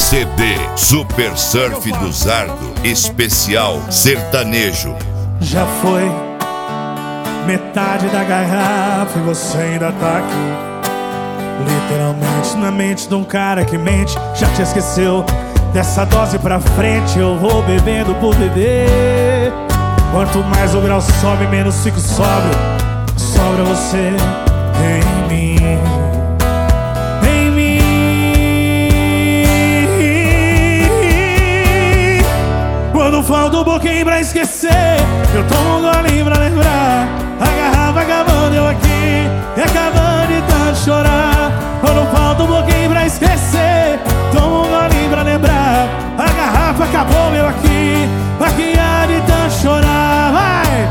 CD Super Surf do Zardo, especial sertanejo. Já foi metade da garrafa e você ainda tá aqui. Literalmente na mente de um cara que mente. Já te esqueceu? Dessa dose pra frente eu vou bebendo por beber. Quanto mais o grau sobe, menos fico sóbrio. Sobra você em mim. Em mim. Quando falta um pouquinho pra esquecer, eu tomo um golinho pra lembrar. A garrafa acabando, eu aqui, e acabando de tanto chorar. Quando falta um pouquinho pra esquecer, tomo um golinho pra lembrar. A garrafa acabou, eu aqui, há de tanto chorar. Vai!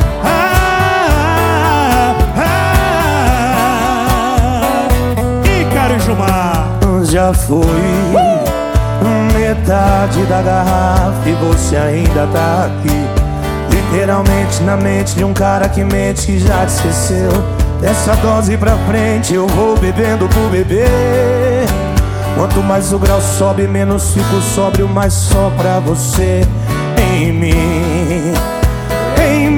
Ícaro e Gilmar. Já foi metade da garrafa e você ainda tá aqui. Literalmente na mente de um cara que mente, que já te esqueceu. Dessa dose pra frente eu vou bebendo por beber. Quanto mais o grau sobe, menos fico sóbrio, mas só pra você em mim. Em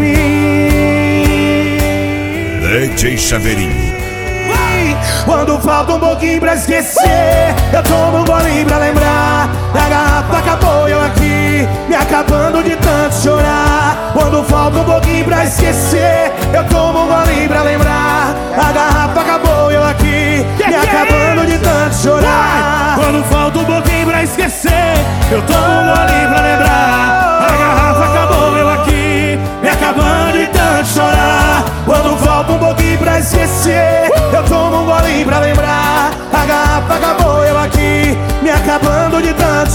mim. DJ Chaveirinho. Quando falta um pouquinho pra esquecer, eu tomo um golinho pra lembrar. A garrafa acabou, eu aqui, me acabando de tanto chorar. Quando falta um pouquinho pra esquecer, eu tomo um golinho pra lembrar. A garrafa acabou, eu aqui, me acabando de tanto chorar. Quando falta um pouquinho pra esquecer, eu tomo um golinho pra lembrar. A garrafa acabou, eu aqui, me acabando de tanto chorar. Quando falta um pouquinho pra esquecer, eu tomo um golinho pra lembrar. A garrafa acabou, eu aqui, me acabando de tanto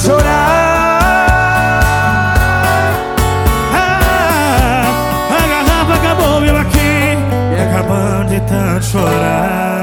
chorar. A garrafa acabou, eu aqui, me acabando de tanto chorar.